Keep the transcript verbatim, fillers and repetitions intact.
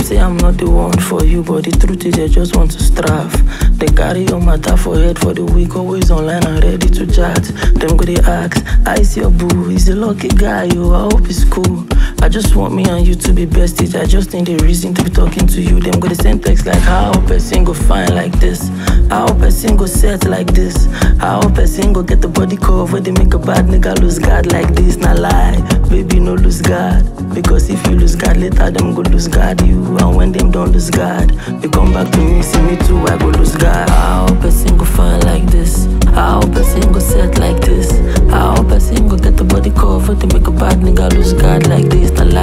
say I'm not the one for you, but the truth is I just want to strive. They carry your matter for head for the week, always online and ready to chat. Them go they ask, I see your boo, he's a lucky guy, yo, I hope it's cool. I just want me and you to be besties, I just need a reason to be talking to you. Them go the same text like, how person go fine like this? How person go set like this? How person go get the body cover, they make a bad nigga lose God like this? Nah lie, baby no lose God. Because if you lose God later, them go lose God you. And when them don't lose God, they come back to me, see me too, I go lose God. How person go fine like this? How person go set like this? How person go get the body cover, they make a bad nigga lose God like this? Nah lie.